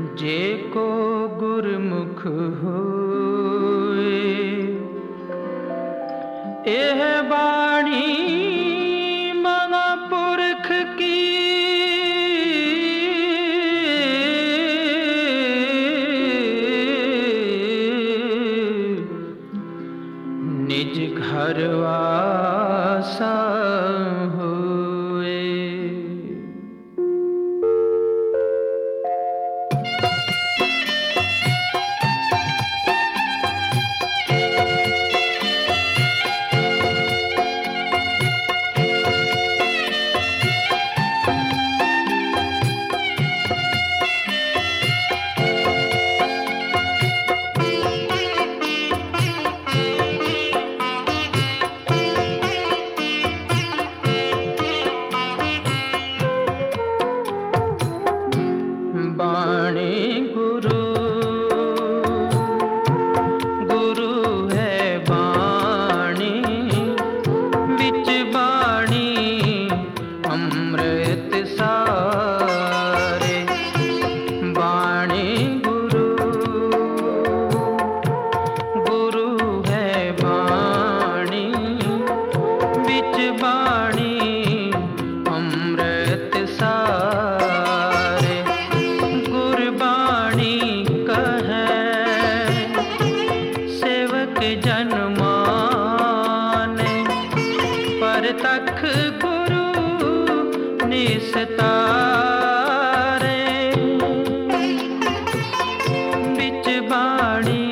जे को गुरमुख होए, एह बाणी महापुरख की। निज घर वासा होए। बाणी गुरु, गुरु है बाणी, बिच बाणी अमृत सारे। बाणी गुरु, गुरु है बाणी, बिच बाणी अमृत सारे। गुरबाणी कहे सेवक जन माने, परतख गुरु निस्तारे। बिच बाणी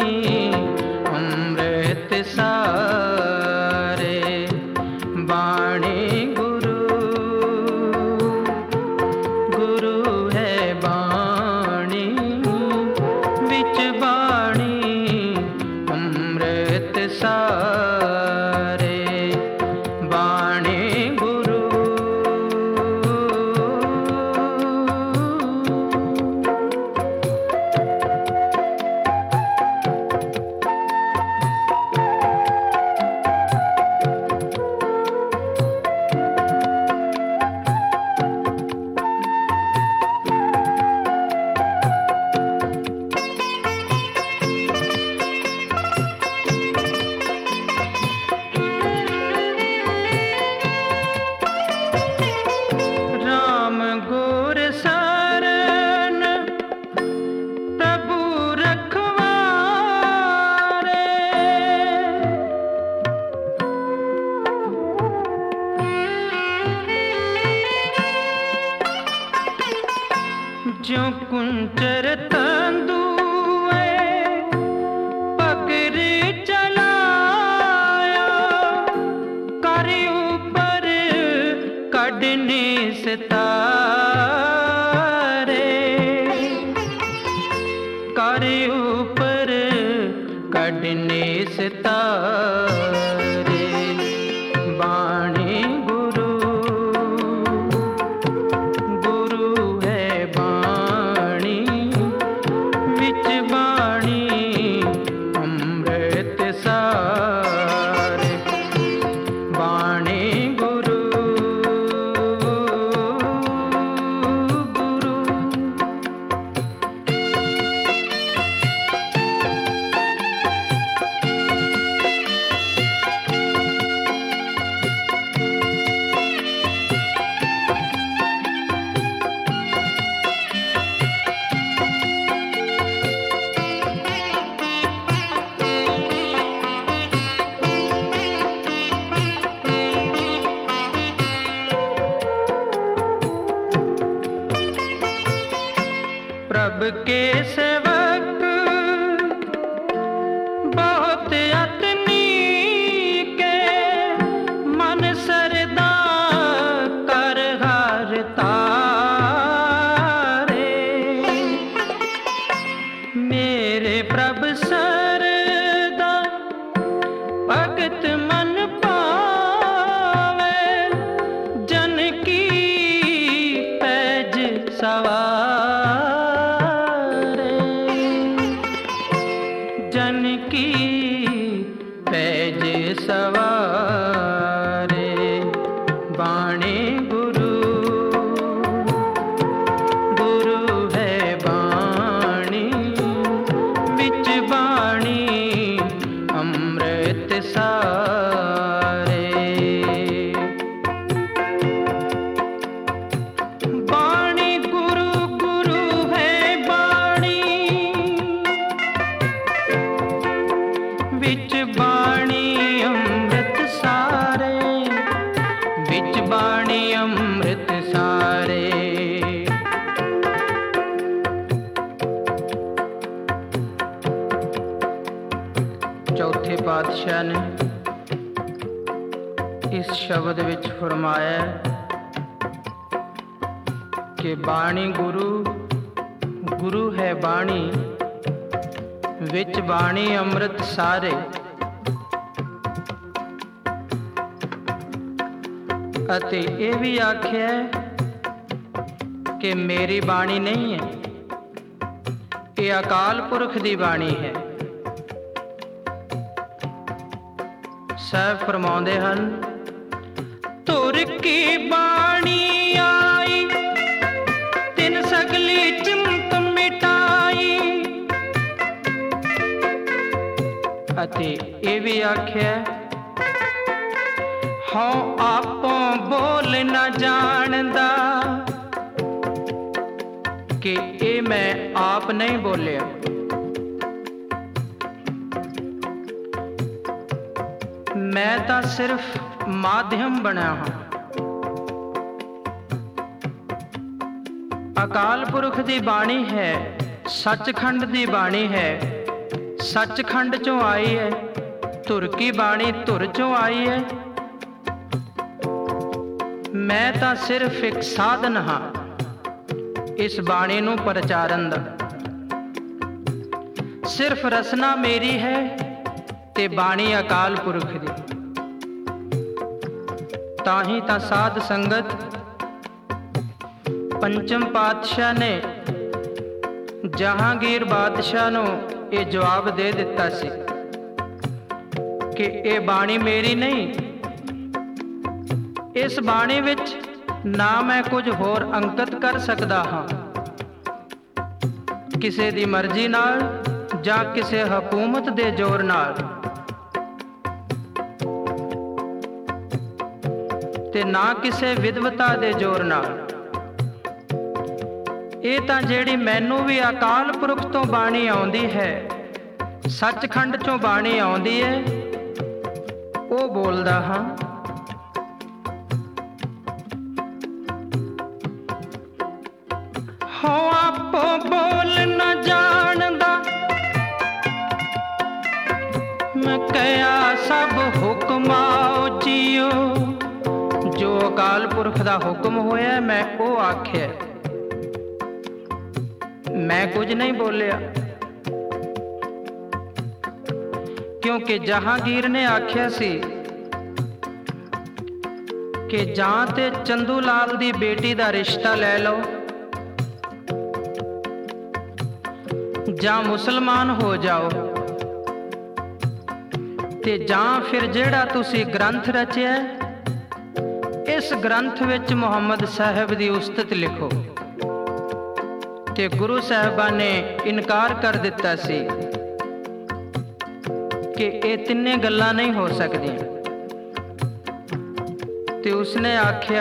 अमृत सारे। बाणी गुरु, गुरु है बाणी, बिच बाणी अमृत सारे। बाणी गुरु, राम गुर शरण प्रभु रखवारे। ज्यों कुंचर तंदुए पगर चलाया, कर ऊपर कढने सितारे। कर ऊपर कढने सितारे। बाणी गुरु, गुरु है बाणी, बिच बाणी अमृत सारे। बाणी गुरु, गुरु प्रभ के सेवक बहुत अतनी के, मन सरदा कर हर तारे। मेरे प्रभ सरदा भगत मन पावे, जन की पैज सवारे। पातशाह ने इस शब्द विच फरमाया कि बाणी गुरु, गुरु है बाणी, विच बाणी अमृत सारे। अते ये भी आख्या कि मेरी बाणी नहीं है, ये अकाल पुरख दी बाणी है। साहब फरमाउंदे हन, तुर की बाणी आई तिन सगली चिंत मिटाई। अते ये भी आख्या हाँ आपों बोल न जानदा, कि ये मैं आप नहीं बोलिया। मैं तो सिर्फ माध्यम बना हाँ। अकाल पुरख दी बाणी है, सचखंड दी बाणी है, सचखंड चों आई है। धुर की बाणी धुर चों आई है। मैं तो सिर्फ एक साधन हाँ इस बाणी नूं प्रचारन दा। सिर्फ रसना मेरी है ते बाणी अकाल पुरख दी। ताही ता साध संगत पंचम पातशाह ने जहांगीर बादशाह नूं ये जवाब दे दिता सी कि ये बाणी मेरी नहीं। इस बाणी विच ना मैं कुछ होर अंकित कर सकदा हाँ, किसे दी मर्जी नाल जां किसे हुकूमत दे जोर नाल। ते ना किसे विद्वता दे जोर नाल। ये तां जेड़ी मैनू भी अकाल पुरख तो बाणी आउंदी है, सचखंड चों बाणी आउंदी है, वो बोलदा हाँ। हो आपो बोल न जानदा, मैं कया सब हुक्माओ जियो। जो अकाल पुरख दा हुक्म होया मैं वो आख्या, मैं कुछ नहीं बोलिया। क्योंकि जहांगीर ने आख्या सी कि जां ते चंदू लाल दी बेटी दा रिश्ता ले लो, जां मुसलमान हो जाओ, ते जां फिर जेड़ा तुसी ग्रंथ रचिया इस ग्रंथ विच मुहम्मद साहब दी उस्तत लिखो। ते गुरु साहबा ने इनकार कर दिता सी कि ये तिन्ने गल्लां नहीं हो सकदियां। ते उसने आख्या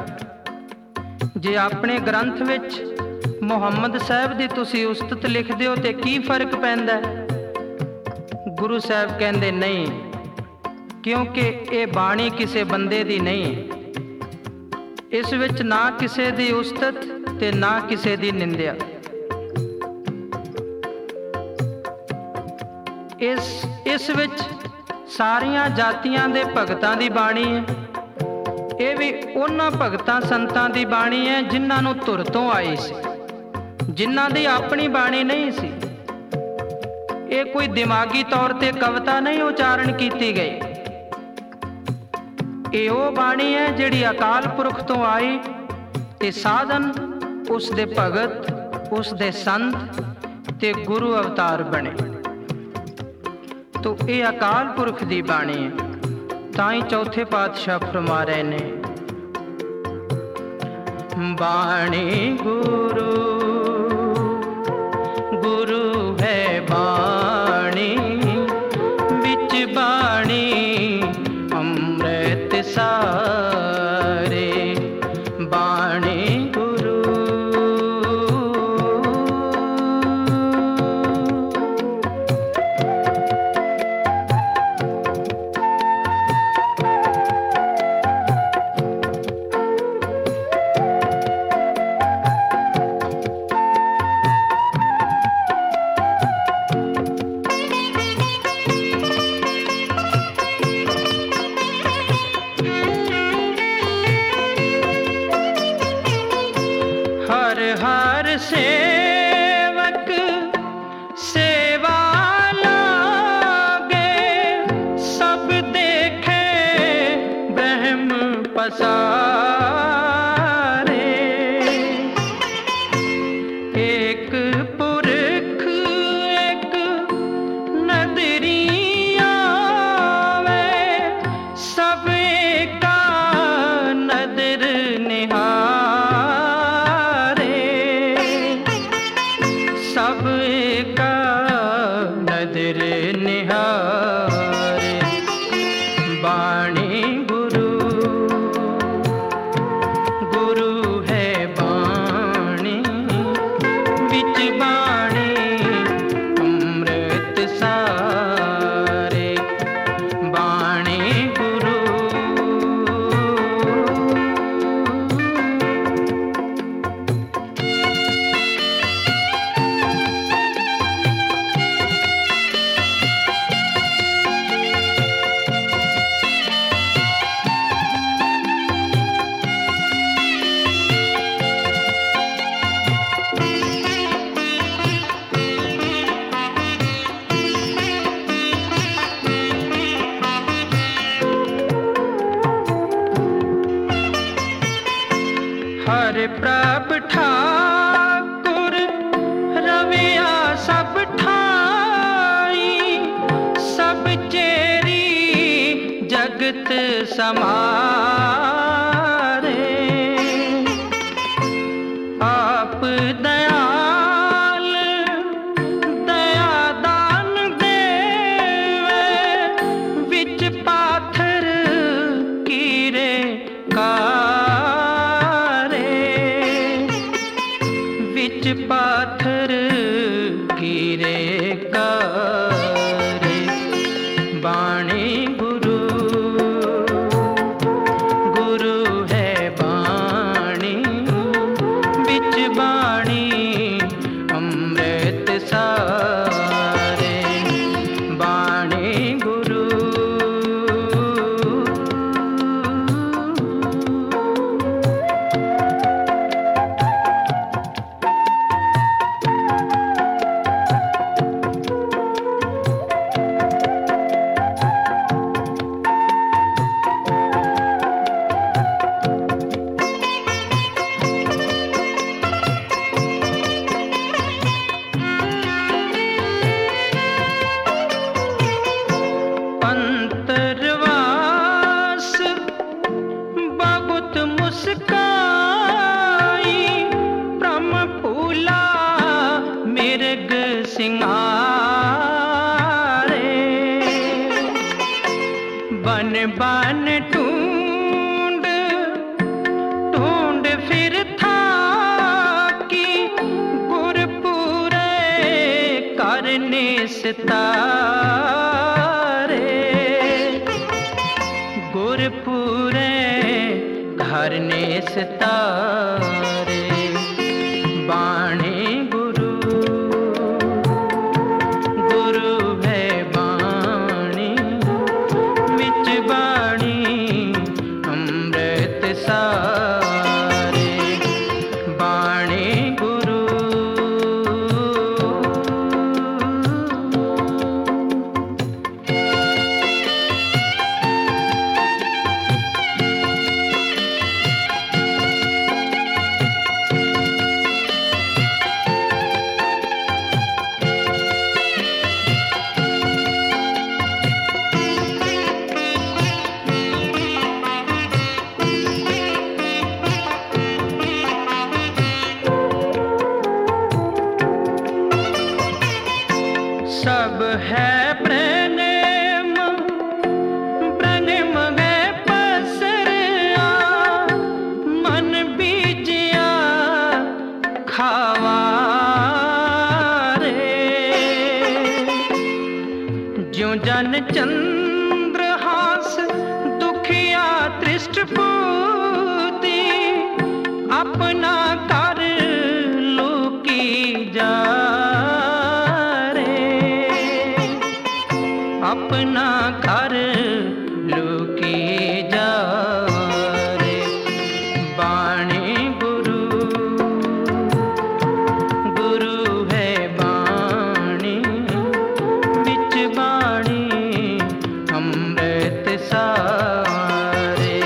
जे अपने ग्रंथ विच मुहम्मद साहब दी तुसी उस्तत लिख दिओ ते की फर्क पैंदा है? गुरु साहब कहंदे नहीं, क्योंकि ये बाणी किसे बंदे दी नहीं है। इस विच ना किसे दी उस्तत ते ना किसे दी निंदिया। इस विच सारियां जातियां दे भगतां दी बाणी है। ये भी उन्हां भगतां संतां दी बाणी है जिन्हां नूं धुर तों आई सी, जिन्हां दी अपनी बाणी नहीं सी। ये कोई दिमागी तौर ते कविता नहीं उचारण कीती गई। ये वो बाणी है जिहड़ी अकाल पुरख तो आई ते साधन उस दे भगत, उस दे संत ते गुरु अवतार बने। तो ये अकाल पुरख दी बाणी है। ताई चौथे पातशाह फरमा रहे ने, बाणी गुरु, गुरु है बाणी, बिच बाणी अमृत सारे। बाणी गुरु, विच बाणी अमृत सारे, बाणी गुरु। हरे प्रभ ठाकुर रविया सब ठाई, सब चेरी जगत समारे। आप दयाल दया दान देवे, विच पाथर कीरे का पाथर गिरे करे, बाणी गुरु। गुरु है बाणी बिच बाणी अमृत सारे, बाणी गुरु। अंतरवास बहुत मुस्काई, प्रम फूला मिर्ग सिंगारे। बन बन ढूंढ ढूंढ फिर था कि गुरपुरे करने सितारे, गुरपुरे घर ने सितारे, बाणी गुरु। गुरु है बाणी विच बाणी अमृत सारे, बाणी गुरु। सब है प्रेम प्रेम में पसरिया, मन बीजिया खावारे। ज्यों जन चंद्रहास दुखिया तृष्ट पूती, अपना कर लूकी जा, अपना घर लुकी जा रे, बाणी गुरु। गुरु है बाणी बिच बाणी अमृत सारे।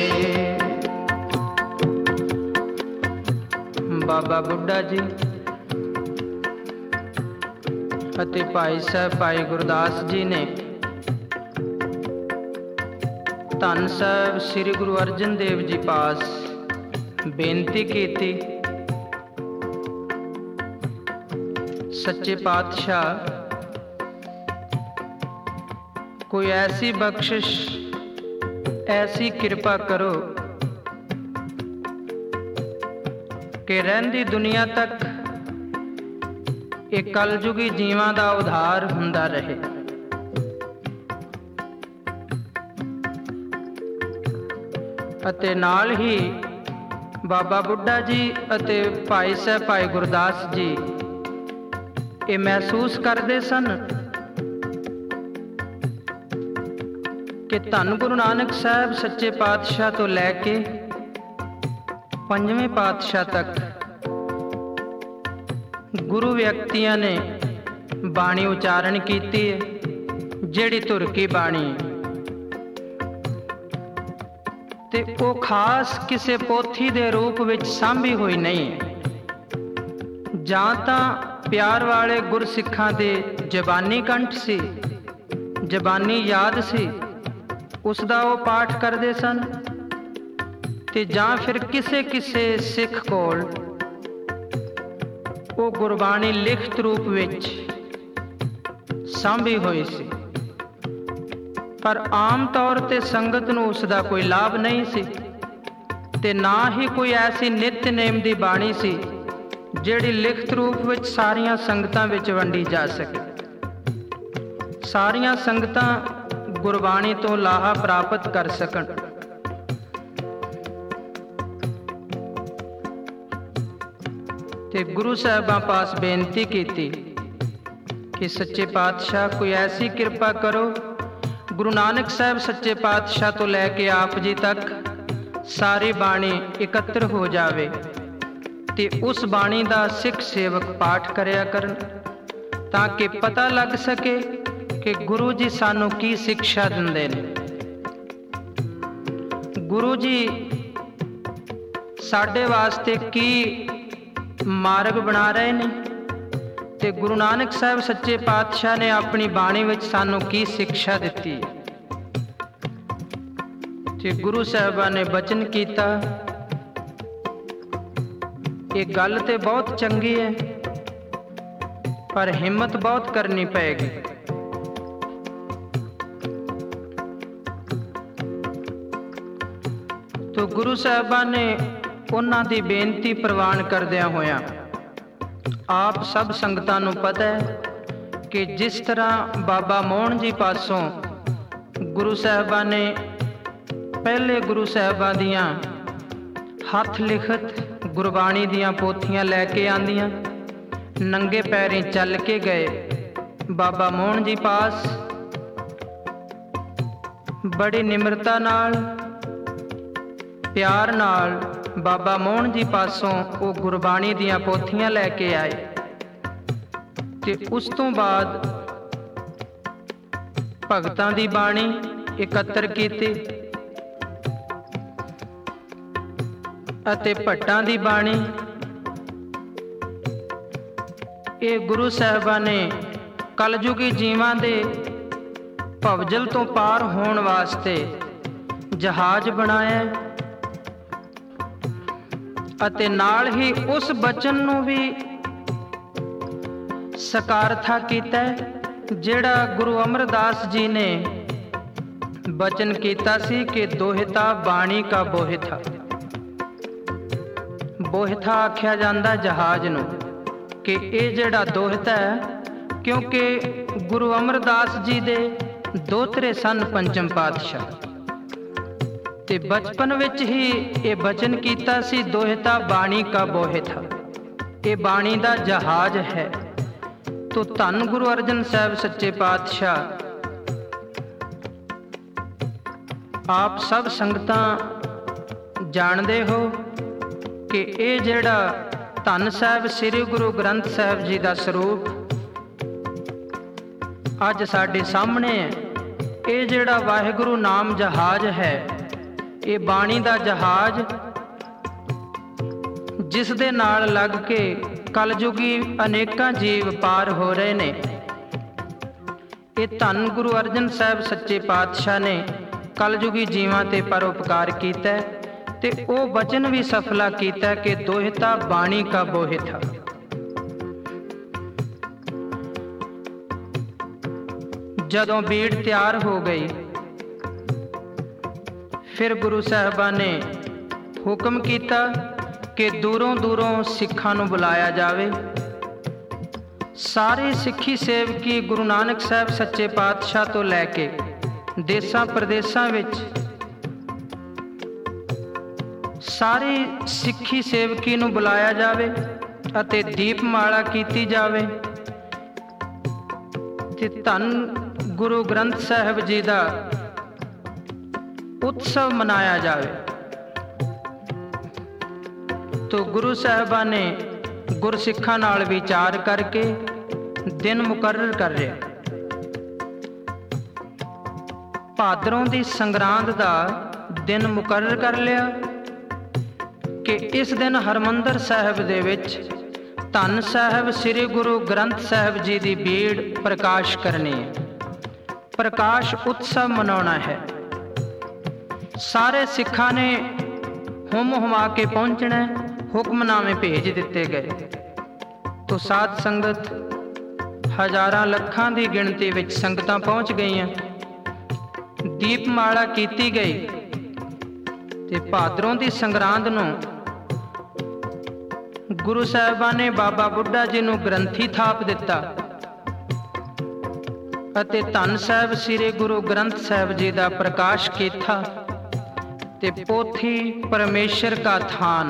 बाबा बुड्ढा जी ਅਤੇ ਭਾਈ ਸਾਹਿਬ ਭਾਈ ਗੁਰਦਾਸ ਜੀ ਨੇ ਧੰਨ ਸਾਹਿਬ ਸ੍ਰੀ ਗੁਰੂ ਅਰਜਨ ਦੇਵ ਜੀ ਪਾਸ ਬੇਨਤੀ ਕੀਤੀ, सच्चे पातशाह कोई ऐसी बख्शिश ऐसी कृपा करो कि रहंदी दुनिया तक ਇਹ ਕਲਯੁਗੀ ਜੀਵਾਂ ਦਾ ਉਧਾਰ ਹੁੰਦਾ ਰਹੇ। ਅਤੇ ਨਾਲ ਹੀ ਬਾਬਾ ਬੁੱਢਾ ਜੀ ਅਤੇ ਭਾਈ ਸਾਹਿਬ ਭਾਈ ਗੁਰਦਾਸ ਜੀ ਇਹ ਮਹਿਸੂਸ ਕਰਦੇ ਸਨ ਕਿ ਧੰਨ ਗੁਰੂ ਨਾਨਕ ਸਾਹਿਬ ਸੱਚੇ ਪਾਤਸ਼ਾਹ ਤੋਂ ਲੈ ਕੇ ਪੰਜਵੇਂ ਪਾਤਸ਼ਾਹ ਤੱਕ ਗੁਰੂ ਵਿਅਕਤੀਆਂ ਨੇ ਬਾਣੀ ਉਚਾਰਨ ਕੀਤੀ ਹੈ, ਜਿਹੜੀ ਧੁਰ ਕੀ ਬਾਣੀ ਹੈ, ਤੇ ਉਹ ਖਾਸ ਕਿਸੇ ਪੋਥੀ ਦੇ ਰੂਪ ਵਿੱਚ ਸਾਂਭੀ ਹੋਈ ਨਹੀਂ ਹੈ। ਜਾਂ ਤਾਂ ਪਿਆਰ ਵਾਲੇ ਗੁਰਸਿੱਖਾਂ ਦੇ ਜ਼ਬਾਨੀ ਕੰਠ ਸੀ, ਜ਼ਬਾਨੀ ਯਾਦ ਸੀ, ਉਸ ਦਾ ਉਹ ਪਾਠ ਕਰਦੇ ਸਨ, ਤੇ ਜਾਂ ਫਿਰ ਕਿਸੇ ਸਿੱਖ ਕੋਲ ਉਹ ਗੁਰਬਾਣੀ ਲਿਖਤ ਰੂਪ ਵਿੱਚ ਸਾਂਭੀ ਹੋਈ ਸੀ। ਪਰ ਆਮ ਤੌਰ ਤੇ ਸੰਗਤ ਨੂੰ ਉਸ ਦਾ ਕੋਈ ਲਾਭ ਨਹੀਂ ਸੀ, ਤੇ ਨਾ ਹੀ ਕੋਈ ਐਸੀ ਨਿਤਨੇਮ ਦੀ ਬਾਣੀ ਸੀ ਜਿਹੜੀ ਲਿਖਤ ਰੂਪ ਵਿੱਚ ਸਾਰੀਆਂ ਸੰਗਤਾਂ ਵਿੱਚ ਵੰਡੀ ਜਾ ਸਕੇ। ਸਾਰੀਆਂ ਸੰਗਤਾਂ ਗੁਰਬਾਣੀ ਤੋਂ ਲਾਹਾ ਪ੍ਰਾਪਤ ਕਰ ਸਕਣ। ਤੇ ਗੁਰੂ ਸਾਹਿਬਾਂ ਪਾਸ ਬੇਨਤੀ ਕੀਤੀ ਕਿ ਸੱਚੇ ਪਾਤਸ਼ਾਹ ਕੋਈ ਐਸੀ ਕਿਰਪਾ ਕਰੋ, ਗੁਰੂ ਨਾਨਕ ਸਾਹਿਬ ਸੱਚੇ ਪਾਤਸ਼ਾਹ ਤੋਂ ਲੈ ਕੇ ਆਪ ਜੀ ਤੱਕ ਸਾਰੀ ਬਾਣੀ ਇਕੱਤਰ ਹੋ ਜਾਵੇ, ਤੇ ਉਸ ਬਾਣੀ ਦਾ ਸਿੱਖ ਸੇਵਕ ਪਾਠ ਕਰਿਆ ਕਰਨ, ਤਾਂ ਕਿ ਪਤਾ ਲੱਗ ਸਕੇ ਕਿ ਗੁਰੂ ਜੀ ਸਾਨੂੰ ਕੀ ਸਿੱਖਿਆ ਦਿੰਦੇ ਨੇ। ਗੁਰੂ ਜੀ ਸਾਡੇ ਵਾਸਤੇ ਕੀ ਮਾਰਗ ਬਣਾ ਰਹੇ ਨੇ, ਤੇ ਗੁਰੂ ਨਾਨਕ ਸਾਹਿਬ ਸੱਚੇ ਪਾਤਸ਼ਾਹ ਨੇ ਆਪਣੀ ਬਾਣੀ ਵਿੱਚ ਸਾਨੂੰ ਕੀ ਸਿੱਖਿਆ ਦਿੱਤੀ ਹੈ। ਤੇ ਗੁਰੂ ਸਾਹਿਬਾਂ ਨੇ ਬਚਨ ਕੀਤਾ, ਇਹ ਗੱਲ ਤੇ ਬਹੁਤ ਚੰਗੀ ਹੈ, ਪਰ ਹਿੰਮਤ ਬਹੁਤ ਕਰਨੀ ਪਏਗੀ। ਤੋ ਗੁਰੂ ਸਾਹਿਬਾਂ ਨੇ ਉਹਨਾਂ ਦੀ ਬੇਨਤੀ ਪ੍ਰਵਾਨ ਕਰਦਿਆਂ ਹੋਇਆਂ, ਆਪ ਸਭ ਸੰਗਤਾਂ ਨੂੰ ਪਤਾ ਹੈ ਕਿ ਜਿਸ ਤਰ੍ਹਾਂ ਬਾਬਾ ਮੋਹਨ ਜੀ ਪਾਸੋਂ ਗੁਰੂ ਸਾਹਿਬਾਂ ਨੇ ਪਹਿਲੇ ਗੁਰੂ ਸਾਹਿਬਾਂ ਦੀਆਂ ਹੱਥ ਲਿਖਤ ਗੁਰਬਾਣੀ ਦੀਆਂ ਪੋਥੀਆਂ ਲੈ ਕੇ ਆਂਦੀਆਂ, ਨੰਗੇ ਪੈਰੀਂ ਚੱਲ ਕੇ ਗਏ ਬਾਬਾ ਮੋਹਨ ਜੀ ਪਾਸ, ਬੜੀ ਨਿਮਰਤਾ ਨਾਲ ਪਿਆਰ ਨਾਲ ਬਾਬਾ ਮੋਹਨ ਜੀ ਪਾਸੋਂ ਉਹ ਗੁਰਬਾਣੀ ਦੀਆਂ ਪੋਥੀਆਂ ਲੈ ਕੇ ਆਏ। ਤੇ ਉਸ ਤੋਂ ਬਾਅਦ ਭਗਤਾਂ ਦੀ ਬਾਣੀ ਇਕੱਤਰ ਕੀਤੀ ਅਤੇ ਭੱਟਾਂ ਦੀ ਬਾਣੀ। ਇਹ ਗੁਰੂ ਸਾਹਿਬਾਂ ਨੇ ਕਲਯੁਗੀ ਜੀਵਾਂ ਦੇ ਭਵਜਲ ਤੋਂ ਪਾਰ ਹੋਣ ਵਾਸਤੇ ਜਹਾਜ਼ ਬਣਾਇਆ, ਅਤੇ ਨਾਲ ਹੀ ਉਸ ਬਚਨ ਨੂੰ ਵੀ ਸਕਾਰਥਾ ਕੀਤਾ ਜਿਹੜਾ ਗੁਰੂ ਅਮਰਦਾਸ ਜੀ ਨੇ ਬਚਨ ਕੀਤਾ ਸੀ ਕਿ ਦੋਹਿਤਾ ਬਾਣੀ ਕਾ ਬੋਹਿਥਾ। ਬੋਹਿਥਾ ਆਖਿਆ ਜਾਂਦਾ ਜਹਾਜ਼ ਨੂੰ, ਕਿ ਇਹ ਜਿਹੜਾ ਦੋਹਿਤਾ ਹੈ, ਕਿਉਂਕਿ ਗੁਰੂ ਅਮਰਦਾਸ ਜੀ ਦੇ ਦੋਤਰੇ ਸਨ ਪੰਚਮ ਪਾਤਸ਼ਾਹ, ਤੇ ਬਚਪਨ ਵਿੱਚ ਹੀ ਇਹ ਬਚਨ ਕੀਤਾ ਸੀ ਦੋਹਿਤਾ ਬਾਣੀ ਕਾ ਬੋਹਿਥਾ, ਇਹ ਬਾਣੀ ਦਾ ਜਹਾਜ਼ ਹੈ। ਤੋ ਧੰਨ ਗੁਰੂ ਅਰਜਨ ਸਾਹਿਬ ਸੱਚੇ ਪਾਤਸ਼ਾਹ ਆਪ ਸਭ ਸੰਗਤਾਂ ਜਾਣਦੇ ਹੋ ਕਿ ਇਹ ਜਿਹੜਾ ਧੰਨ ਸਾਹਿਬ ਸ੍ਰੀ ਗੁਰੂ ਗ੍ਰੰਥ ਸਾਹਿਬ ਜੀ ਦਾ ਸਰੂਪ ਅੱਜ ਸਾਡੇ ਸਾਹਮਣੇ ਹੈ, ਇਹ ਜਿਹੜਾ ਵਾਹਿਗੁਰੂ ਨਾਮ ਜਹਾਜ਼ ਹੈ, ਇਹ ਬਾਣੀ ਦਾ ਜਹਾਜ਼, ਜਿਸ ਦੇ ਨਾਲ ਲੱਗ ਕੇ ਕਲਯੁਗੀ ਅਨੇਕਾਂ ਜੀਵ ਪਾਰ ਹੋ ਰਹੇ ਨੇ। ਇਹ ਧੰਨ ਗੁਰੂ ਅਰਜਨ ਸਾਹਿਬ ਸੱਚੇ ਪਾਤਸ਼ਾਹ ਨੇ ਕਲਯੁਗੀ ਜੀਵਾਂ ਤੇ ਪਰਉਪਕਾਰ ਕੀਤਾ, ਤੇ ਉਹ ਬਚਨ ਵੀ ਸਫਲਾ ਕੀਤਾ ਕਿ ਦੋਹਿਤਾ ਬਾਣੀ ਕਾ ਬੋਹਿਥਾ। ਜਦੋਂ ਬੀੜ ਤਿਆਰ ਹੋ ਗਈ, ਫਿਰ ਗੁਰੂ ਸਾਹਿਬਾਂ ਨੇ ਹੁਕਮ ਕੀਤਾ ਕਿ ਦੂਰੋਂ ਦੂਰੋਂ ਸਿੱਖਾਂ ਨੂੰ ਬੁਲਾਇਆ ਜਾਵੇ, ਸਾਰੇ ਸਿੱਖੀ ਸੇਵਕੀ ਗੁਰੂ ਨਾਨਕ ਸਾਹਿਬ ਸੱਚੇ ਪਾਤਸ਼ਾਹ ਤੋਂ ਲੈ ਕੇ ਦੇਸਾਂ ਪ੍ਰਦੇਸਾਂ ਵਿੱਚ ਸਾਰੀ ਸਿੱਖੀ ਸੇਵਕੀ ਨੂੰ ਬੁਲਾਇਆ ਜਾਵੇ ਅਤੇ ਦੀਪਮਾਲਾ ਕੀਤੀ ਜਾਵੇ ਤੇ ਧੰਨ ਗੁਰੂ ਗ੍ਰੰਥ ਸਾਹਿਬ ਜੀ ਦਾ ਉਤਸਵ ਮਨਾਇਆ ਜਾਵੇ। ਤੋ ਗੁਰੂ ਸਾਹਿਬਾਨ ਨੇ ਗੁਰਸਿੱਖਾਂ ਨਾਲ ਵਿਚਾਰ ਕਰਕੇ ਦਿਨ ਮੁਕਰਰ ਕਰ ਲਿਆ। ਭਾਦਰੋਂ ਦੀ ਸੰਗਰਾਂਦ ਦਾ ਦਿਨ ਮੁਕਰਰ ਕਰ ਲਿਆ ਕਿ ਇਸ ਦਿਨ ਹਰਿਮੰਦਰ ਸਾਹਿਬ ਦੇ ਵਿੱਚ ਧੰਨ ਸਾਹਿਬ ਸ੍ਰੀ ਗੁਰੂ ਗ੍ਰੰਥ ਸਾਹਿਬ ਜੀ ਦੀ ਬੀੜ ਪ੍ਰਕਾਸ਼ ਕਰਨੀ ਹੈ, ਪ੍ਰਕਾਸ਼ ਉਤਸਵ ਮਨਾਉਣਾ ਹੈ। ਸਾਰੇ ਸਿੱਖਾਂ ਨੇ ਹੁਮ ਹੁਮਾ ਕੇ ਪਹੁੰਚਣਾ। ਹੁਕਮਨਾਮੇ ਭੇਜ ਦਿੱਤੇ ਗਏ ਤੋ ਸਾਧ ਸੰਗਤ ਹਜ਼ਾਰਾਂ ਲੱਖਾਂ ਦੀ ਗਿਣਤੀ ਵਿੱਚ ਸੰਗਤਾਂ ਪਹੁੰਚ ਗਈਆਂ। ਦੀਪਮਾਲਾ ਕੀਤੀ ਗਈ ਤੇ ਭਾਦਰੋਂ ਦੀ ਸੰਗਰਾਂਦ ਨੂੰ ਗੁਰੂ ਸਾਹਿਬਾਨ ਨੇ ਬਾਬਾ ਬੁੱਢਾ ਜੀ ਨੂੰ ਗ੍ਰੰਥੀ ਥਾਪ ਦਿੱਤਾ ਅਤੇ ਧੰਨ ਸਾਹਿਬ ਸ੍ਰੀ ਗੁਰੂ ਗ੍ਰੰਥ ਸਾਹਿਬ ਜੀ ਦਾ ਪ੍ਰਕਾਸ਼ ਕੀਤਾ ਤੇ ਪੋਥੀ ਪਰਮੇਸ਼ਰ ਕਾ ਥਾਨ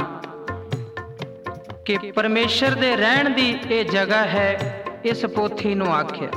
ਕਿ ਪਰਮੇਸ਼ਰ ਦੇ ਰਹਿਣ ਦੀ ਇਹ ਜਗ੍ਹਾ ਹੈ, ਇਸ ਪੋਥੀ ਨੂੰ ਆਖਿਆ।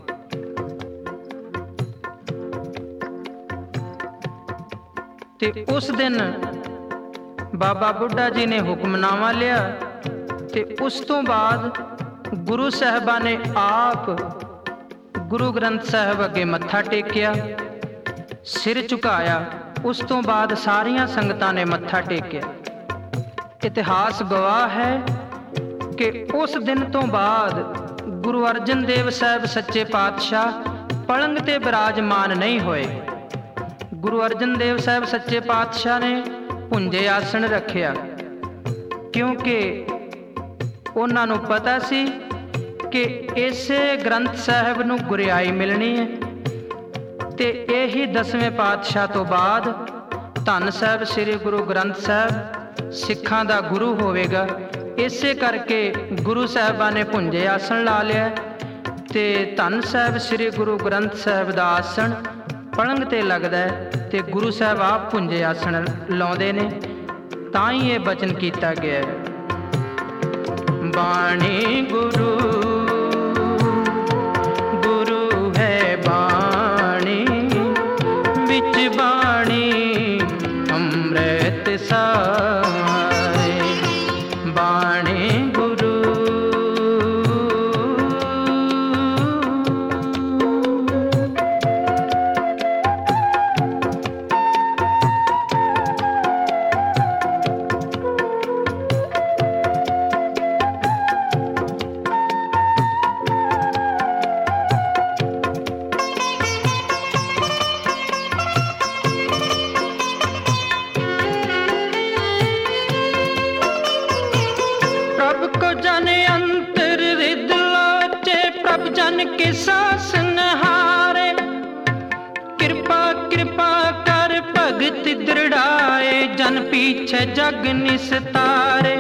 ਤੇ ਉਸ ਦਿਨ ਬਾਬਾ ਬੁੱਢਾ ਜੀ ਨੇ ਹੁਕਮਨਾਮਾ ਲਿਆ ਤੇ ਉਸ ਤੋਂ ਬਾਅਦ ਗੁਰੂ ਸਾਹਿਬਾਨ ਨੇ ਆਪ ਗੁਰੂ ਗ੍ਰੰਥ ਸਾਹਿਬ ਅੱਗੇ ਮੱਥਾ ਟੇਕਿਆ, ਸਿਰ ਝੁਕਾਇਆ। ਉਸ ਤੋਂ ਬਾਅਦ ਸਾਰੀਆਂ ਸੰਗਤਾਂ ਨੇ ਮੱਥਾ ਟੇਕਿਆ। ਇਤਿਹਾਸ ਗਵਾਹ ਹੈ ਕਿ ਉਸ ਦਿਨ ਤੋਂ ਬਾਅਦ ਗੁਰੂ ਅਰਜਨ ਦੇਵ ਸਾਹਿਬ ਸੱਚੇ ਪਾਤਸ਼ਾਹ ਪਲੰਗ ਤੇ ਬਿਰਾਜਮਾਨ ਨਹੀਂ ਹੋਏ। ਗੁਰੂ ਅਰਜਨ ਦੇਵ ਸਾਹਿਬ ਸੱਚੇ ਪਾਤਸ਼ਾਹ ਨੇ ਭੁੰਜੇ ਆਸਣ ਰੱਖਿਆ, ਕਿਉਂਕਿ ਉਹਨਾਂ ਨੂੰ ਪਤਾ ਸੀ ਕਿ ਇਸੇ ਗ੍ਰੰਥ ਸਾਹਿਬ ਨੂੰ ਗੁਰਿਆਈ ਮਿਲਣੀ ਹੈ ਤੇ ਇਹੀ 10ਵੇਂ ਪਾਤਸ਼ਾਹ ਤੋਂ ਬਾਅਦ ਧੰਨ ਸਾਹਿਬ ਸ੍ਰੀ ਗੁਰੂ ਗ੍ਰੰਥ ਸਾਹਿਬ ਸਿੱਖਾਂ ਦਾ ਗੁਰੂ ਹੋਵੇਗਾ। ਇਸੇ ਕਰਕੇ ਗੁਰੂ ਸਾਹਿਬਾਨ ਨੇ ਭੁੰਜੇ ਆਸਣ ਲਾ ਲਿਆ ਤੇ ਧੰਨ ਸਾਹਿਬ ਸ੍ਰੀ ਗੁਰੂ ਗ੍ਰੰਥ ਸਾਹਿਬ ਦਾ ਆਸਣ ਪਲੰਗ ਤੇ ਲੱਗਦਾ ਹੈ ਤੇ ਗੁਰੂ ਸਾਹਿਬ ਆਪ ਭੁੰਜੇ ਆਸਣ ਲਾਉਂਦੇ ਨੇ। ਤਾਂ ਹੀ ਇਹ ਬਚਨ ਕੀਤਾ ਗਿਆ ਹੈ, ਬਾਣੀ ਗੁਰੂ ਗੁਰੂ ਹੈ ਬਾਣੀ, ਵਿੱਚ ਬਾਣੀ ਅੰਮ੍ਰਿਤ ਸਾਰੇ, ਬਾਣੀ ਗੁਰੂ। जन पीछे जग निस्तारे,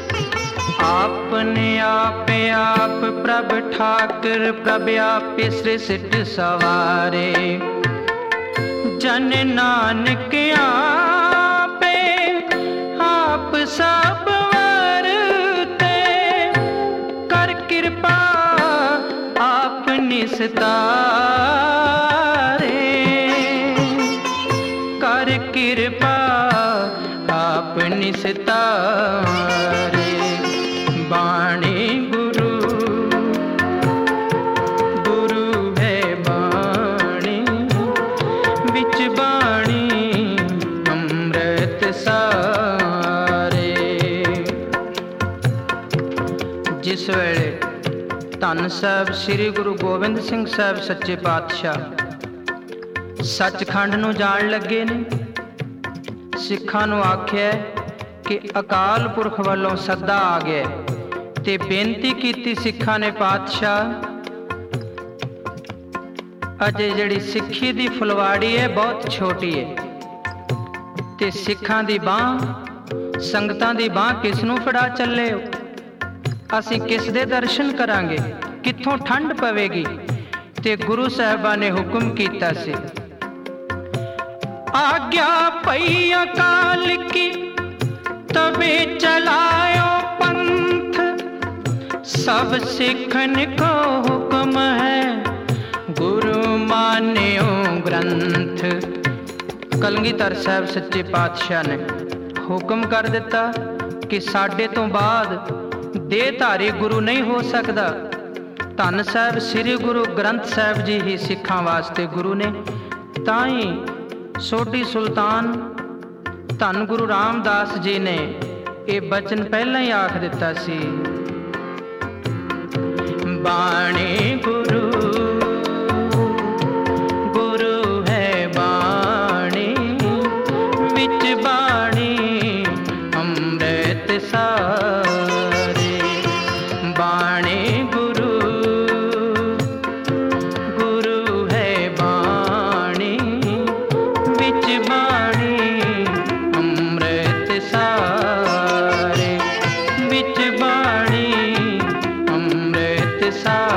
आपने आप प्रभ ठाकुर प्रभ आप सृष्ट सवारे, जन नानक आपे आप सब वरते, कर कृपा आप निस्तारे, कर कृपा आप निस्तारे, बाणी गुरु गुरु है बाणी, विच बाणी अमृत सारे। जिस वेले धन साहब श्री गुरु गोबिंद सिंह साहब सच्चे पातशाह सचखंड नूं जाण लगे ने, सिखां नूं आख्या कि अकाल पुरख वालों सद्दा आ गया ते बेनती कीती सिखां ने, पातशाह अजे जिहड़ी सिक्खी दी फुलवाड़ी है बहुत छोटी है ते सिखां दी बांह संगतां दी बांह किस नूं फड़ा चले हो, असीं किस दे दर्शन करांगे, कित्थों ठंड पवेगी। ते गुरु साहिबा ने हुक्म कीता सी, आज्ञा पई अकाल की तबे चलायो पंथ, सब सिखन को हुक्म है गुरु मान्यो ग्रंथ। कलगीधर साहब सच्चे पातशाह ने हुक्म कर दिता कि साडे तो बाद देहधारी गुरु नहीं हो सकता। धन साहब श्री गुरु ग्रंथ साहब जी ही सिखां वास्ते गुरु ने। ताई सोढी सुल्तान धन गुरु रामदास जी ने ये बचन पहला ही आख दिता सी, बाणी गुरु गुरु है बाणी, विच बाणी अमृत सारे। बाणी गुरु गुरु है बाणी, विच बाणी अमृत सारे, विच बाणी अमृत सारे।